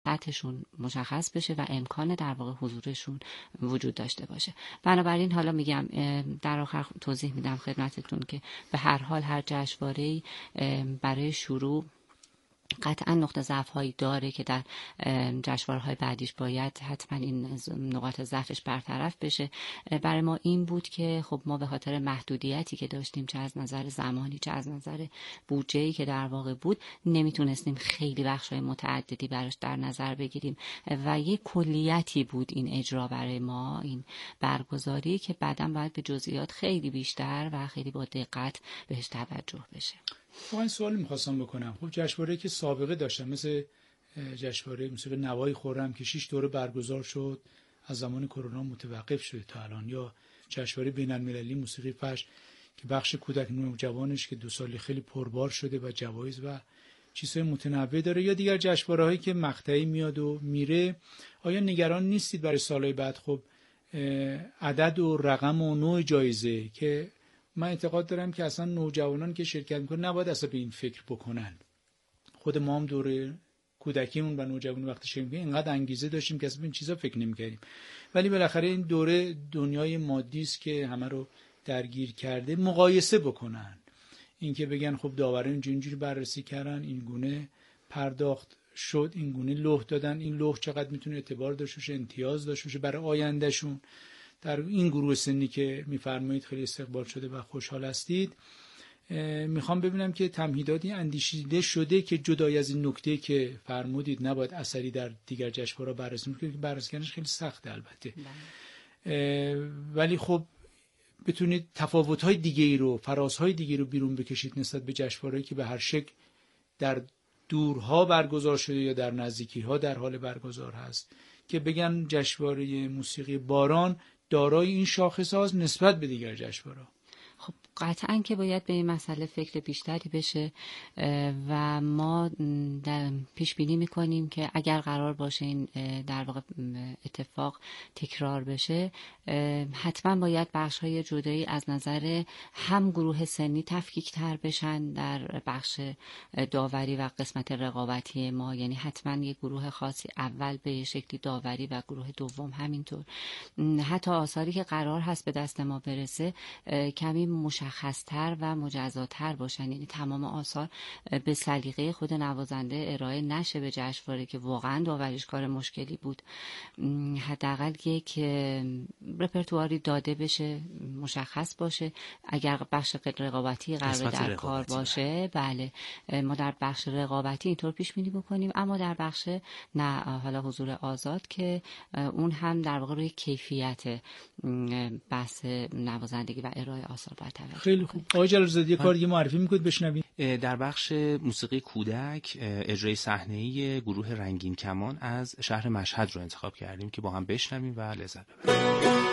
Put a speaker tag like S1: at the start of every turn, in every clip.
S1: سطحشون مشخص بشه و امکان در واقع حضورشون وجود داشته باشه. بنابراین حالا میگم در آخر توضیح میدم خدمتتون که به هر حال هر جشنواره‌ای برای شروع قطعا نقطه ضعف هایی داره که در جشنواره‌های بعدیش باید حتما این نقاط ضعفش برطرف بشه. برای ما این بود که خب ما به خاطر محدودیتی که داشتیم، چه از نظر زمانی چه از نظر بودجه‌ای که در واقع بود، نمیتونستیم خیلی بخش‌های متعددی براش در نظر بگیریم و یک کلیتی بود این اجرا برای ما، این برگزاری، که بعداً باید به جزئیات خیلی بیشتر و خیلی با دقت بهش توجه بشه.
S2: این سوال می‌خواستم بکنم. خب جشنواره‌ای که سابقه داشتن مثل جشنواره موسیقی نوای خرم که 6 دوره برگزار شد، از زمان کرونا متوقف شده تا الان، یا جشنواره بین‌المللی موسیقی فجر که بخش کودک نوجوانش که 2 سالی خیلی پربار شده و جوایز و چیزهای متنوع داره، یا دیگر جشنواره‌هایی که مقطعی میاد و میره. آیا نگران نیستید برای سالهای بعد خب عدد و رقم و نوع جایزه، که من اعتقاد دارم که اصلا نوجوانان که شرکت میکنن نباید اصلا به این فکر بکنن. خود ما هم دوره کودکیمون و نوجوانی وقتی شروع کردیم اینقدر انگیزه داشتیم که اصلا به این چیزا فکر نمی‌کردیم، ولی بالاخره این دوره دنیای مادی است که همه رو درگیر کرده. مقایسه بکنن، اینکه بگن خب داوران اینجوری بررسی کردن، این گونه پرداخت شد، این گونه لوح دادن، این لوح چقدر میتونه اعتبار داشته باشه، امتیاز داشته باشه برای آیندهشون. در این گروه سنی که میفرمایید خیلی استقبال شده و خوشحال هستید، میخوام ببینم که تمهیداتی اندیشیده شده که جدای از این نکته که فرمودید نباید اثری در دیگر جشنواره‌ها بررسی کنید که بررسی کردنش خیلی سخته البته، ولی خب بتونید تفاوت‌های دیگه‌ای رو، فرازهای دیگه‌ای رو بیرون بکشید نسبت به جشنواره‌ای که به هر شکل در دورها برگزار شده یا در نزدیکی‌ها در حال برگزار هست، که بگن جشنواره موسیقی باران دارای این شاخص‌هاست نسبت به دیگر جشنواره‌ها.
S1: خب قطعاً که باید به این مسئله فکر بیشتری بشه و ما پیش بینی میکنیم که اگر قرار باشه این در واقع اتفاق تکرار بشه، حتما باید بخش‌های جدایی از نظر هم گروه سنی تفکیک تر بشن در بخش داوری و قسمت رقابتی ما، یعنی حتما یک گروه خاصی اول به شکلی داوری و گروه دوم همینطور. حتی آثاری که قرار هست به دست ما برسه کمی مشخص‌تر و مجزاتر باشن، یعنی تمام آثار به سلیقه خود نوازنده ارائه نشه به جشنواره که واقعا داوریش کار مشکلی بود. حداقل یک رپرتواری داده بشه، مشخص باشه. اگر بخش رقابتی قرار در کار باشه، بله ما در بخش رقابتی اینطور پیش بینی بکنیم، اما در بخش نه حالا حضور آزاد که اون هم در واقع روی کیفیت بحث نوازندگی و ارائه آثار باید توجه.
S2: خیلی خوب. آقای جلال‌زاده یه کار دیگه معرفی می‌کنید بشنویم؟
S3: در بخش موسیقی کودک اجرای صحنه‌ای گروه رنگین کمان از شهر مشهد رو انتخاب کردیم که با هم بشنویم و لذت ببریم.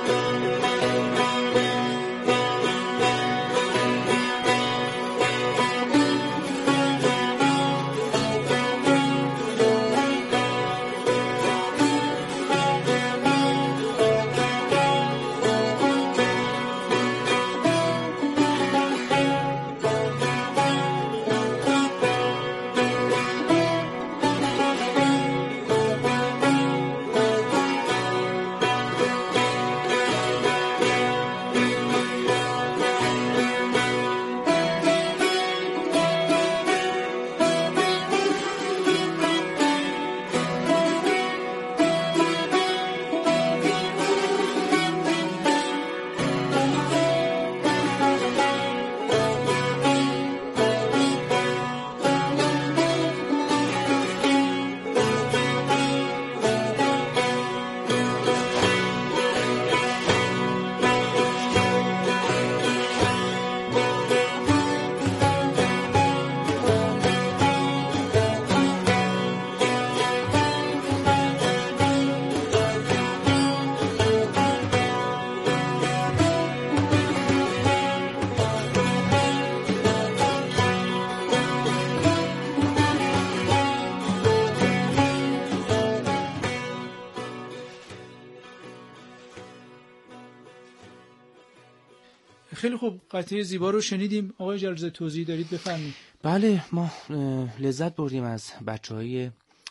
S2: خیلی خوب، قطعه زیبا رو شنیدیم. آقای جلال‌زاده توضیح دارید بفرمایید.
S3: بله، ما لذت بردیم از بچه‌های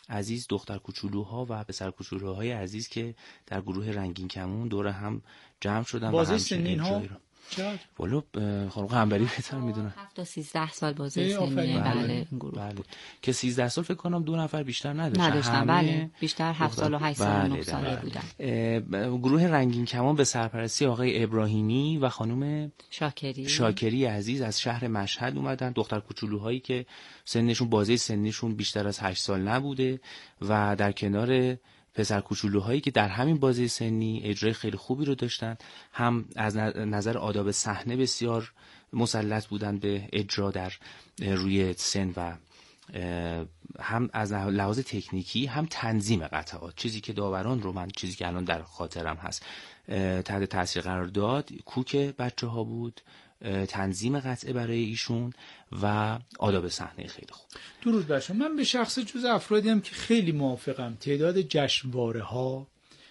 S3: عزیز، دختر کوچولوها و پسر کوچولوهای عزیز که در گروه رنگین کمون دور هم جمع شدن و همچنین
S2: سنین ها
S3: والا خانم قنبری بهتر میدونن
S1: 7 تا 13 سال بازه سنیه. بله گروه
S3: بله. که 13 سال فکر کنم 2 نفر بیشتر نداشتن.
S1: بله بیشتر 7 سال و 8 سال و 9 ساله بودن.
S3: گروه رنگین کمان به سرپرستی آقای ابراهیمی و خانم شاکری عزیز از شهر مشهد اومدن. دختر کوچولوهایی که سنشون بازه سنیشون بیشتر از 8 سال نبوده و در کنار پسر کوچولوهایی که در همین بازه سنی اجرای خیلی خوبی رو داشتن، هم از نظر آداب صحنه بسیار مسلط بودن به اجرا در روی سن و هم از لحاظ تکنیکی هم تنظیم قطعات، چیزی که داوران رو من چیزی که الان در خاطرم هست تحت تاثیر قرار داد کوک بچه‌ها بود، تنظیم قطعه برای ایشون و آداب صحنه خیلی خوب.
S2: درود بر شما. من به شخص جز افرادی هم که خیلی موافقم تعداد جشنواره ها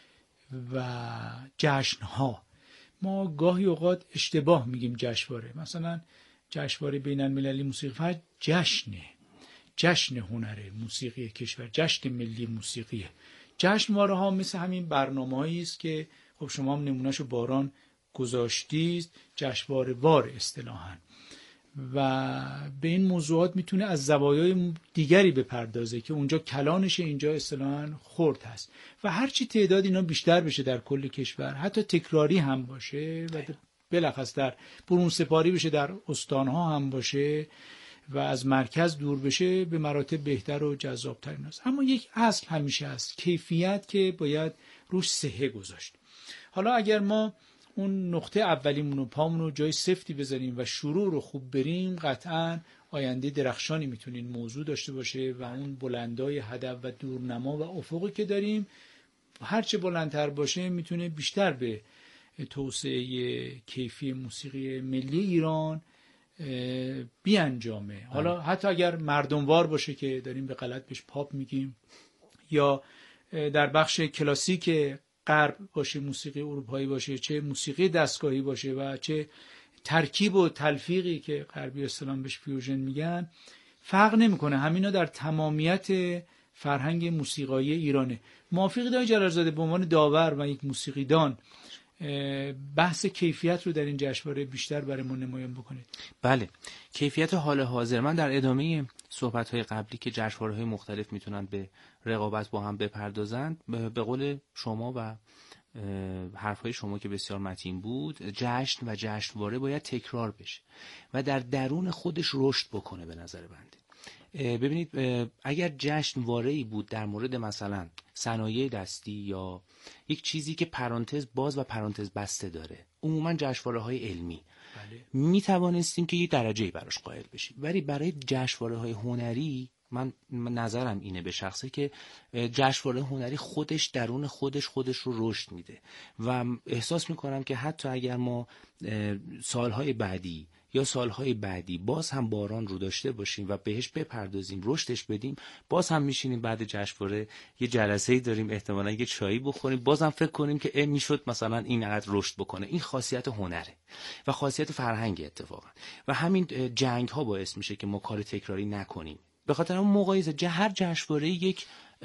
S2: و جشن ها، ما گاهی اوقات اشتباه میگیم جشنواره، مثلا جشنواره بین المللی موسیقی فقط جشن هنر موسیقی کشور، جشن ملی موسیقی. جشنواره ها مثل همین برنامه‌ای است که خب شما هم نمونهشو باران گذاشتید، جشنواره وار اصطلاحاً، و به این موضوعات میتونه از زوایای دیگری بپردازه که اونجا کلانشه، اینجا اصطلاحاً خرد هست و هرچی تعداد اینا بیشتر بشه در کل کشور، حتی تکراری هم باشه و بلخص در برون سپاری بشه، در استانها هم باشه و از مرکز دور بشه، به مراتب بهتر و جذاب‌تر است. اما یک اصل همیشه هست، کیفیت که باید روش صحه گذاشت. حالا اگر ما اون نقطه اولیمون و پامون رو جای سفتی بذاریم و شروع رو خوب بریم، قطعاً آینده درخشانی میتونین موضوع داشته باشه و اون بلندای هدف و دورنما و افقی که داریم هرچه بلندتر باشه میتونه بیشتر به توسعه کیفی موسیقی ملی ایران بیانجامه. حالا حتی اگر مردموار باشه که داریم به غلط بهش پاپ میگیم، یا در بخش کلاسیک غرب باشه، موسیقی اروپایی باشه، چه موسیقی دستگاهی باشه و چه ترکیب و تلفیقی که غربی اسلام بهش فیوژن میگن، فرق نمیکنه، همینا در تمامیت فرهنگ موسیقایی ایرانه. موافقی دایی جلالزاده به عنوان داور و یک موسیقیدان بحث کیفیت رو در این جشنواره بیشتر برای ما نمایان بکنید؟
S3: بله، کیفیت حال حاضر. من در ادامه صحبت‌های قبلی که جشنواره‌های مختلف میتونن به رقابت با هم بپردازند، به قول شما و حرفهای شما که بسیار متین بود، جشن و جشنواره باید تکرار بشه و در درون خودش رشد بکنه. به نظر بنده ببینید، اگر جشنواره‌ای بود در مورد مثلا صنایع دستی یا یک چیزی که پرانتز باز و پرانتز بسته داره، عموما جشنواره‌های علمی، می توانستیم که یه درجه‌ای براش قائل بشیم. ولی برای جشنواره‌های هنری من نظرم اینه به شخصه که جشنواره هنری خودش درون خودش رو رشد میده و احساس میکنم که حتی اگر ما سالهای بعدی یا سالهای بعدی باز هم باران رو داشته باشیم و بهش بپردازیم، رشدش بدیم، باز هم میشینیم بعد جشنواره یه جلسه‌ای داریم، احتمالاً یه چایی بخوریم، باز هم فکر کنیم که میشد مثلا اینقدر رشد بکنه. این خاصیت هنره و خاصیت فرهنگ اتفاقا، و همین جنگ ها باعث میشه که ما کار تکراری نکنیم. به خاطر اون مقایسه هر جشنواره یک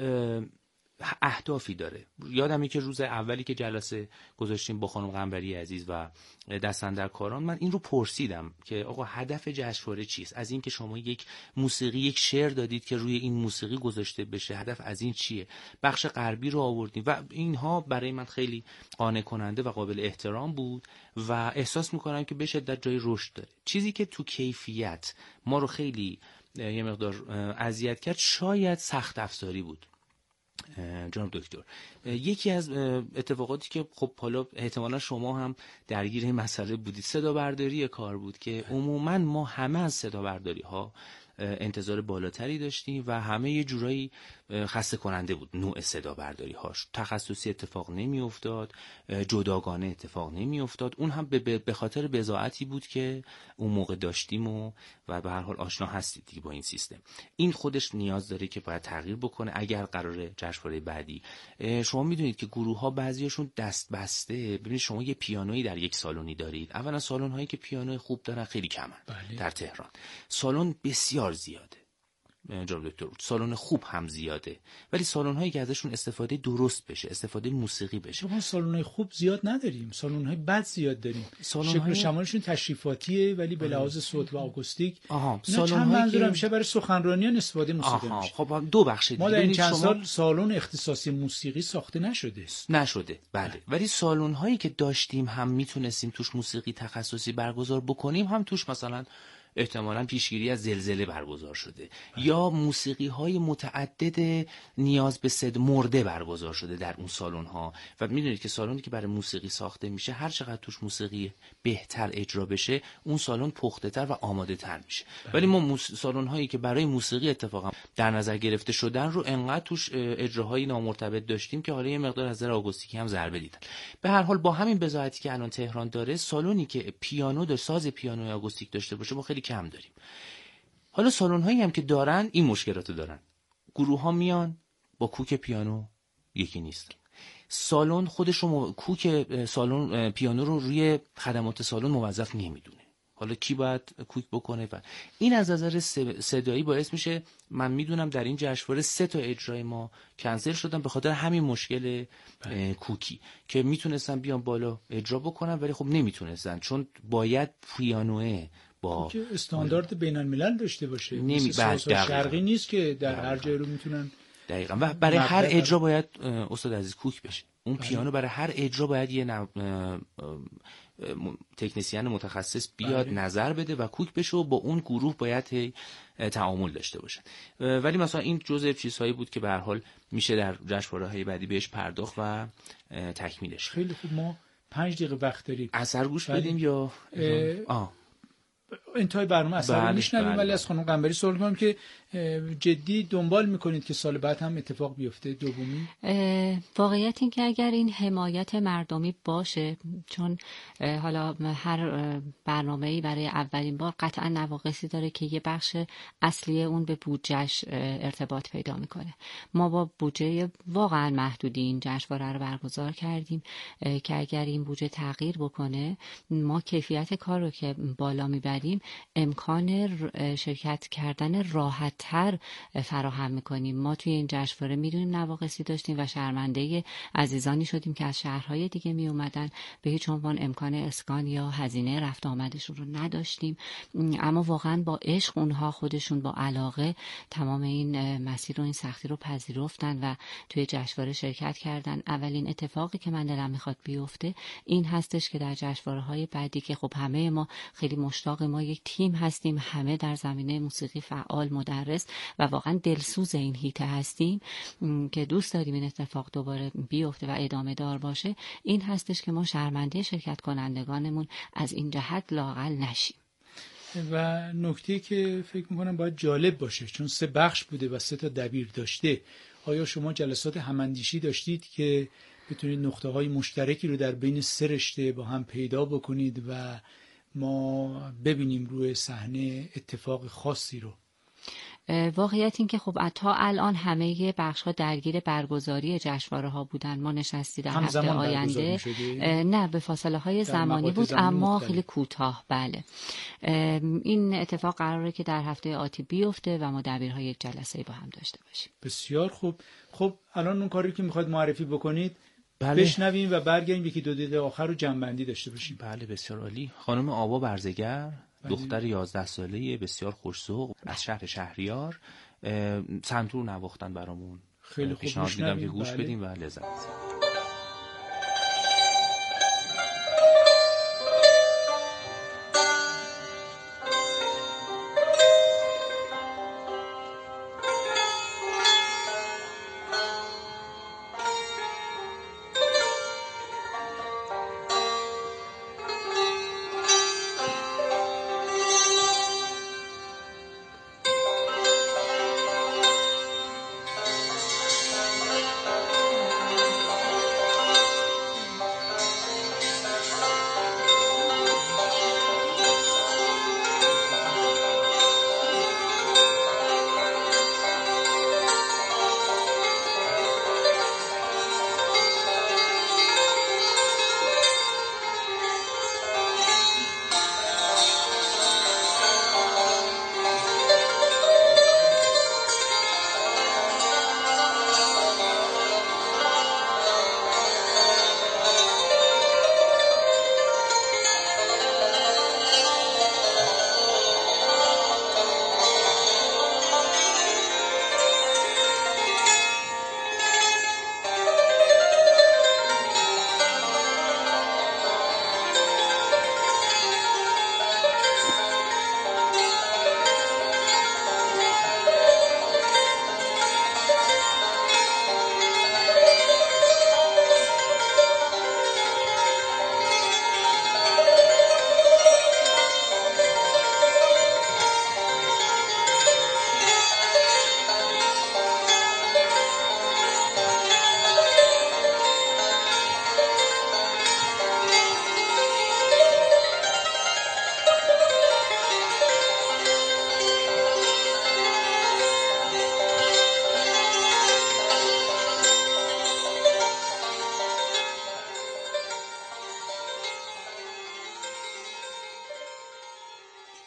S3: اهدافی داره. یادمه که روز اولی که جلسه گذاشتیم با خانم قنبری عزیز و دست‌اندرکاران، من این رو پرسیدم که آقا هدف جشنواره چیست؟ از این که شما یک موسیقی، یک شعر دادید که روی این موسیقی گذاشته بشه، هدف از این چیه؟ بخش غربی رو آوردیم و اینها برای من خیلی قانع کننده و قابل احترام بود و احساس می‌کنم که به شدت جای رشد داره. چیزی که تو کیفیت ما رو خیلی یه مقدار اذیت کرد شاید سخت افزاری بود. جناب دکتر، یکی از اتفاقاتی که خب حالا احتمالا شما هم درگیر این مسئله بودید، صدا برداری کار بود که عموما ما همه از صدا برداری ها انتظار بالاتری داشتیم و همه یه جورایی خسته کننده بود. نوع صدا برداری هاش تخصصی اتفاق نمی افتاد، جداگانه اتفاق نمی افتاد. اون هم به خاطر بضاعتی بود که اون موقع داشتیم و به هر حال آشنا هستید دیگه با این سیستم. این خودش نیاز داره که باید تغییر بکنه اگر قراره جشنواره بعدی. شما میدونید که گروه ها بعضیاشون دست بسته. ببینید شما یه پیانویی در یک سالونی دارید، اولا سالن هایی که پیانو خوب دارن خیلی کمن. در تهران سالن بسیار زیاده، جناب دکتر، سالن خوب هم زیاده، ولی سالن هایی که ازشون استفاده درست بشه، استفاده موسیقی بشه.
S2: ما سالن های خوب زیاد نداریم، سالن های بد زیاد داریم. شکل و شمالشون تشریفاتیه ولی به لحاظ صوت و آکوستیک. سالن هایی که میشه برای سخنرانیان استفاده موسیقی میشه.
S3: خب دو بخش دیگه.
S2: ما در این چند سال سالن اختصاصی موسیقی ساخته نشده.
S3: بله. ولی سالن هایی که داشتیم هم میتونستیم توش موسیقی تخصصی برگزار بکنیم، هم توش مثلا احتمالاً پیشگیری از زلزله برگزار شده یا موسیقی های متعدد نیاز به صد مرده برگزار شده در اون سالن ها. و میدونید که سالنی که برای موسیقی ساخته میشه، هر چقدر توش موسیقی بهتر اجرا بشه، اون سالن پخته تر و آماده تر میشه. ولی ما سالن هایی که برای موسیقی اتفاقا در نظر گرفته شدن رو انقدر توش اجراهای نامرتبط داشتیم که حالا یه مقدار از نظر آکوستیکی هم ضربه دیدن. به هر حال با همین بضاعتی که الان تهران داره، سالنی که پیانو داره، ساز پیانوی آکوستیک داشته باشه، ما خیلی کم داریم. حالا سالن هایی هم که دارن این مشکلاتو دارن. گروه ها میان با کوک پیانو یکی نیست. سالن خودش رو کوک سالن پیانو رو روی خدمات سالن موظف نمیدونه. حالا کی باید کوک بکنه؟ و این از نظر صدایی باعث میشه، من میدونم در این جشنواره 3 تا اجرای ما کنسل شدن به خاطر همین مشکل کوکی که میتونستن بیان بالا اجرا بکنن ولی خب نمیتونستن، چون باید پیانوه با
S2: استاندارد بین الملل داشته باشه. مثل شرقی نیست که در هر جای رو میتونن.
S3: دقیقاً. و برای هر اجرا باید استاد عزیز کوک بشه. اون پیانو برای هر اجرا باید یه تکنسین متخصص بیاد نظر بده و کوک بشه و با اون گروه باید تعامل داشته باشه. ولی مثلا این جزء چیزهایی بود که به هر حال میشه در جشنواره‌های بعدی بهش پرداخت و تکمیلش.
S2: خیلی خوب، ما 5 دقیقه وقت داریم.
S3: اثر گوش بدیم یا
S2: انتهای برنامه اثر میشنویم. ولی از خانم قنبری سوال کنم که جدی دنبال میکنید که سال بعد هم اتفاق بیفته دومی؟
S1: واقعیت این که اگر این حمایت مردمی باشه، چون حالا هر برنامه‌ای برای اولین بار قطعا نواقصی داره که یه بخش اصلی اون به بودجهش ارتباط پیدا میکنه. ما با بودجه واقعا محدودی این جشنواره رو برگزار کردیم که اگر این بودجه تغییر بکنه، ما کیفیت کار رو که بالا میبریم، امکان شرکت کردن راحت تر فراهم میکنیم. ما توی این جشنواره میدونیم نواقصی داشتیم و شرمنده عزیزانی شدیم که از شهرهای دیگه می اومدن، به هیچ عنوان امکان اسکان یا هزینه رفت آمدشون رو نداشتیم، اما واقعا با عشق اونها خودشون با علاقه تمام این مسیر و این سختی رو پذیرفتن و توی جشنواره شرکت کردن. اولین اتفاقی که من دلم میخواد بیفته این هستش که در جشنواره‌های بعدی که خب همه ما خیلی مشتاق، ما یک تیم هستیم، همه در زمینه موسیقی فعال، مدرس و واقعا دلسوز این هیته هستیم که دوست داریم این اتفاق دوباره بیفته و ادامه دار باشه، این هستش که ما شرمنده شرکت کنندگانمون از این جهت لااقل نشیم.
S2: و نکته که فکر میکنم باید جالب باشه، چون 3 بخش بوده و 3 تا دبیر داشته، آیا شما جلسات هماندیشی داشتید که بتونید نقطه‌های مشترکی رو در بین 3 رشته با هم پیدا بکنید و ما ببینیم روی صحنه اتفاق خاصی رو؟
S1: واقعیت این که خب تا الان همه بخش‌ها درگیر برگزاری جشنواره‌ها بودن. ما نشستی در هفته آینده، نه به فاصله‌های زمانی بود اما خیلی کوتاه. بله، این اتفاق قراره که در هفته آتی بیفته و ما دبیرها یک جلسه با هم داشته باشیم.
S2: بسیار خوب. خب الان اون کاری که میخواید معرفی بکنید بشنویم و برگردیم یکی 2 دقیقه آخر رو جمع‌بندی داشته باشیم.
S3: بله بسیار عالی. خانم آوا برزگر، دختر 11 ساله‌ای بسیار خوش‌ذوق از شهر شهریار، سنتور نواختن برامون.
S2: خیلی خوب،
S3: پیشنهاد میدم که گوش بدیم و لذت ببریم.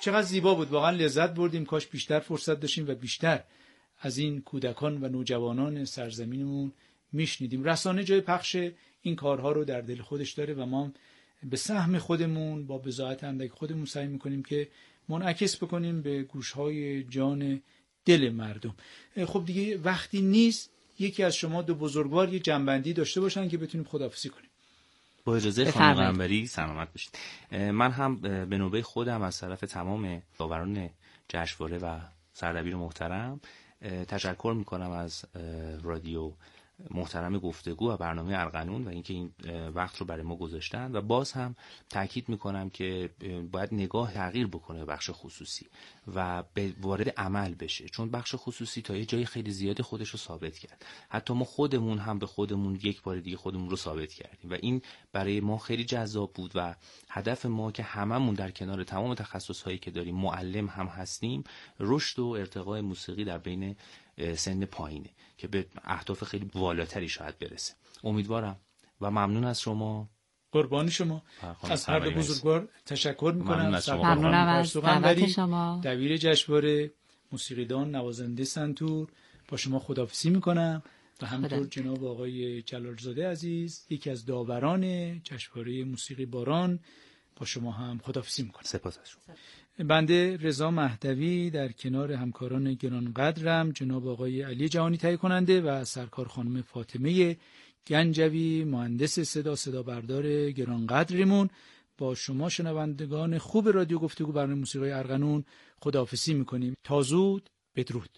S2: چقدر زیبا بود، واقعا لذت بردیم. کاش بیشتر فرصت داشتیم و بیشتر از این کودکان و نوجوانان سرزمینمون میشنیدیم. رسانه جای پخش این کارها رو در دل خودش داره و ما به سهم خودمون با بضاعت اندک خودمون سعی میکنیم که منعکس بکنیم به گوشهای جان دل مردم. خب دیگه وقتی نیست یکی از شما دو بزرگوار یه جنبندی داشته باشن که بتونیم خداحافظی کنیم.
S3: با اجازه خانم قنبری سلامت باشید. من هم به نوبه خودم از طرف تمام داوران جشنواره و سردبیر محترم تشکر میکنم از رادیو محترم گفتگو و برنامه ارغنون و اینکه این وقت رو برای ما گذاشتن و باز هم تاکید میکنم که باید نگاه تغییر بکنه بخش خصوصی و وارد عمل بشه، چون بخش خصوصی تا یه جای خیلی زیاد خودش رو ثابت کرد. حتی ما خودمون هم به خودمون یک بار دیگه خودمون رو ثابت کردیم و این برای ما خیلی جذاب بود و هدف ما که هممون در کنار تمام تخصص‌هایی که داریم معلم هم هستیم، رشد و ارتقای موسیقی در بین سن پایینه که به اهداف خیلی والاتری شاید برسه. امیدوارم و ممنون از شما.
S2: قربان شما. از هر دو بزرگوار تشکر میکنم.
S1: ممنونم از دعوت شما.
S2: دبیر جشنواره، موسیقیدان، نوازنده سنتور، با شما خداحافظی میکنم و همینطور جناب آقای جلالزاده عزیز، یکی از داوران جشنواره موسیقی باران، با شما هم خداحافظی میکنم.
S3: سپاس از شما.
S2: بنده رضا مهدوی در کنار همکاران گرانقدرم جناب آقای علی جهانی تهیه کننده و سرکار خانم فاطمه گنجوی مهندس صدا بردار گرانقدرمون با شما شنوندگان خوب رادیو گفتگو برنامه موسیقی ارغنون خداحافظی میکنیم. تا زود، بدرود.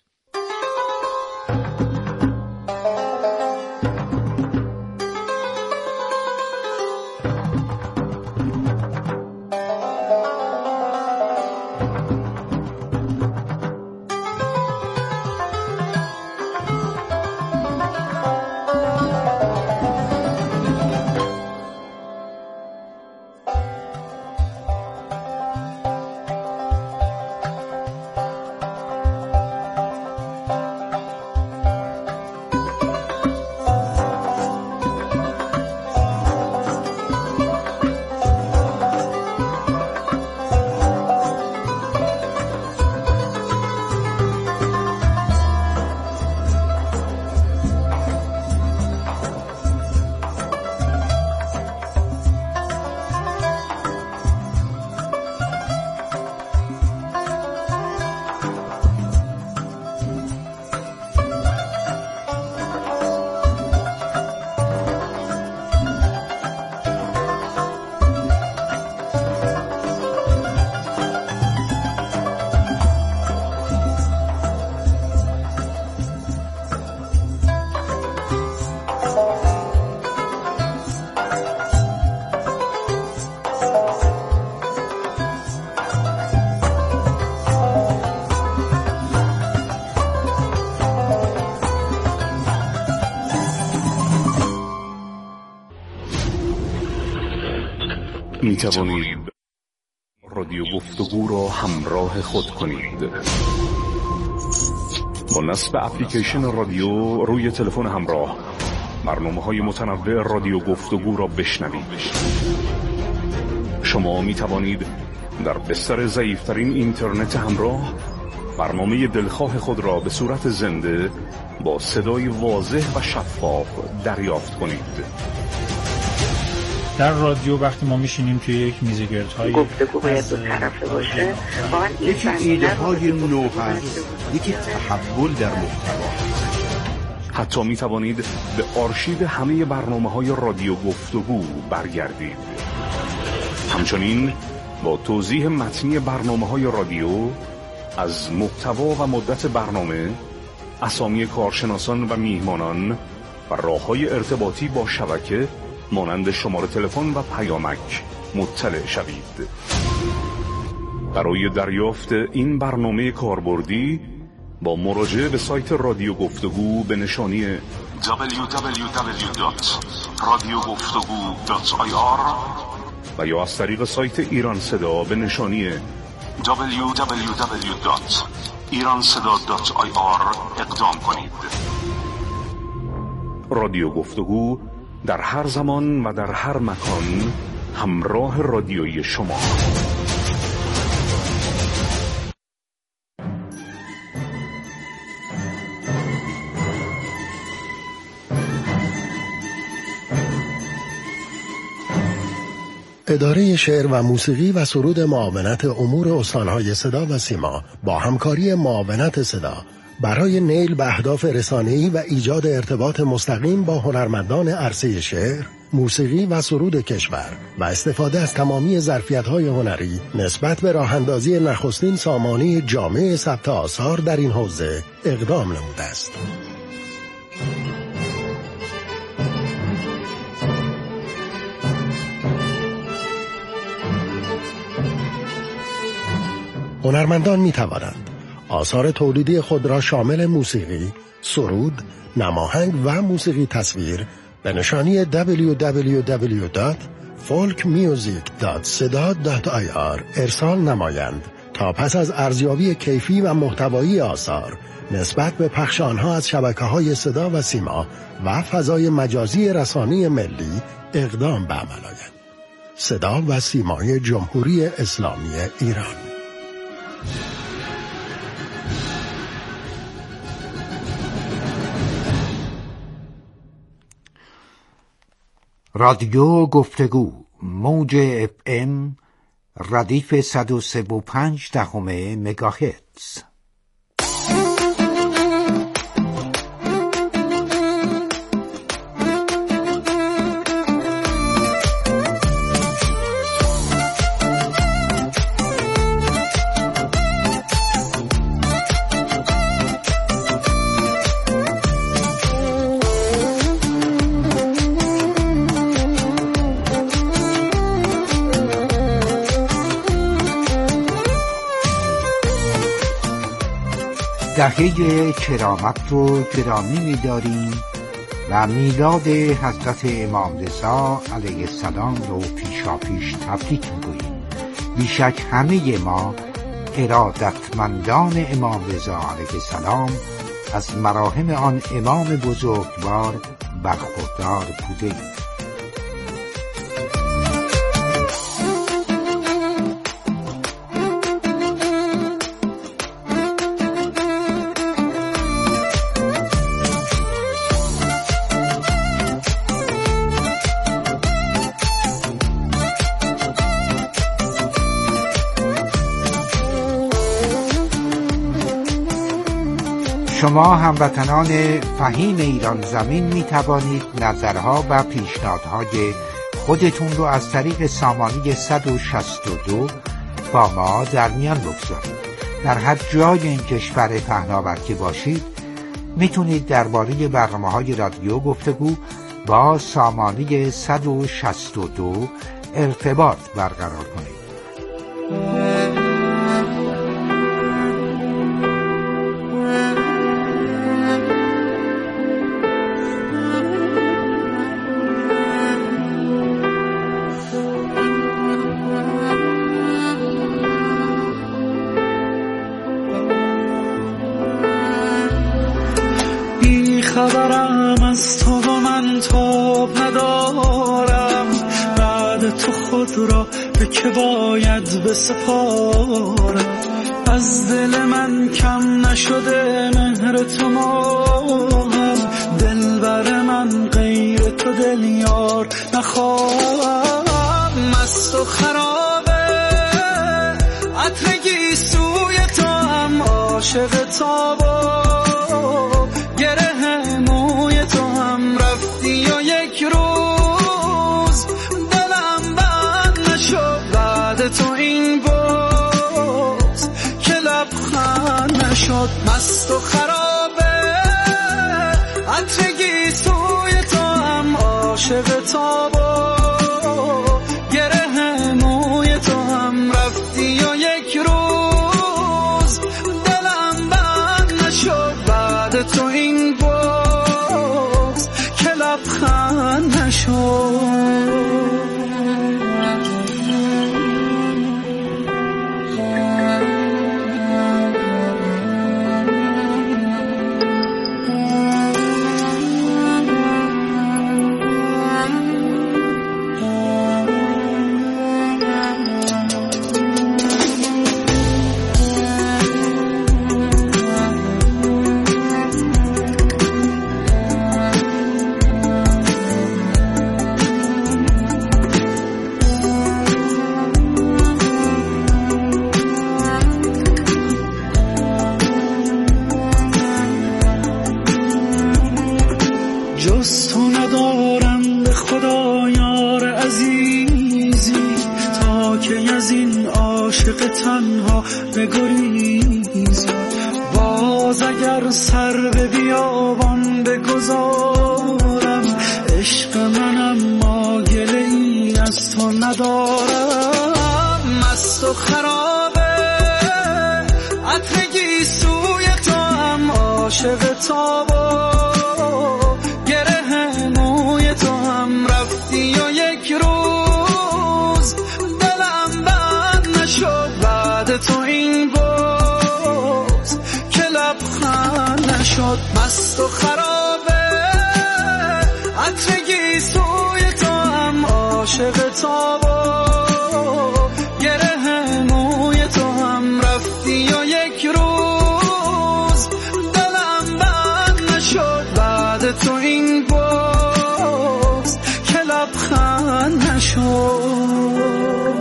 S4: می توانید رادیو گفتگو را همراه خود کنید. با نصب اپلیکیشن رادیو روی تلفن همراه برنامه‌های متنوع رادیو گفتگو را بشنوید. شما می توانید در بستر ضعیف‌ترین اینترنت همراه برنامه دلخواه خود را به صورت زنده با صدای واضح و شفاف دریافت کنید.
S5: در رادیو وقتی ما میشینیم توی یک میزگردهای
S6: گفتگو باید دو طرفه باشه،
S7: یکی ایده های نو هست، یکی تحول در محتوا.
S4: حتی می توانید به آرشیو همه برنامه‌های رادیو گفتگو برگردید. همچنین با توضیح متنی برنامه‌های رادیو از محتوا و مدت برنامه، اسامی کارشناسان و میهمانان و راه‌های ارتباطی با شبکه مانند شماره تلفن و پیامک مطلع شوید. برای دریافت این برنامه کاربردی با مراجعه به سایت رادیو گفتگو به نشانی www.radiogoftegu.ir و یا از طریق سایت ایران صدا به نشانی www.iranseda.ir اقدام کنید. رادیو گفتگو در هر زمان و در هر مکان همراه رادیویی شما.
S8: اداره شعر و موسیقی و سرود معاونت امور استانهای صدا و سیما با همکاری معاونت صدا برای نیل به اهداف رسانه‌ای و ایجاد ارتباط مستقیم با هنرمندان عرصه شعر، موسیقی و سرود کشور و استفاده از تمامی ظرفیت‌های هنری نسبت به راه‌اندازی نخستین سامانه جامع ثبت آثار در این حوزه اقدام نموده است. هنرمندان می توانند آثار تولیدی خود را شامل موسیقی، سرود، نماهنگ و موسیقی تصویر به نشانی www.folkmusic.seda.ir ارسال نمایند تا پس از ارزیابی کیفی و محتوایی آثار نسبت به پخش آنها از شبکه‌های صدا و سیما و فضای مجازی رسانه‌ای ملی اقدام به عمل آید. صدا و سیمای جمهوری اسلامی ایران.
S9: رادیو گفتگو موج FM ردیف 103.5 مگاهرتز. دهه کرامت رو گرامی می‌داریم و میلاد حضرت امام رضا علیه السلام رو پیشاپیش تبریک می‌گوییم. بیشک همه ما ارادتمندان امام رضا علیه السلام از مراهم آن امام بزرگوار برخوردار بودیم. شما هموطنان فهیم ایران زمین می توانید نظرها و پیشنهادهای خودتون رو از طریق سامانه 162 با ما در میان بگذارید. در هر جای این کشور پهناور که باشید میتونید درباره برنامه‌های رادیو گفتگو با سامانه 162 ارتباط برقرار کنید.
S10: خبرم از تو و من تاب ندارم، بعد تو خود را به که باید بسپارم. از دل من کم نشده مهر تو ماهم، دلبر من غیر تو دل یار نخواهم. مست و خرابه عطر گیسوی تو هم عاشق تابا، مست و خرابه عطر گیسوی تو هم عاشق تابا، گره موی تو هم رفتی و یک روز دلم بند نشد بعد تو این بغض که لبخند نشد. تو ندارم به خدا یار عزیزی، تا که از این عاشق تنها بگریزی. باز اگر سر به بیابان بگذارم، عشق منم ما گله ای از تو ندارم. مست و خرابه عطر گیسوی تو هم، عاشق تابا گره موی تو هم. رفتی و یک روز دلم بند نشد، بعد تو این باز که لبخند نشد. مست و خرابه عطر گیسوی تو هم، عاشق تابا گره موی تو هم. رفتی و یک روز دلم بند نشد، بعد تو این باز که لبخند نشد.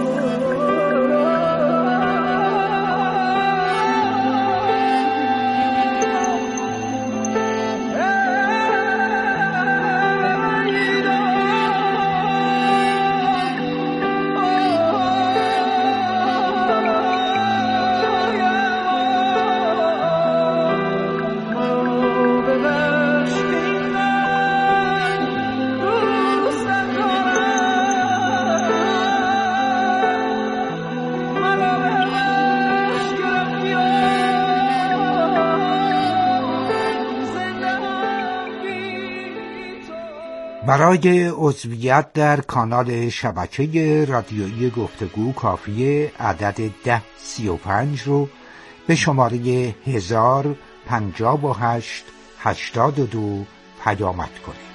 S9: برای عضویت در کانال شبکه رادیویی گفتگو کافیه عدد 1035 رو به شماره 1058 82 پیامک کنید.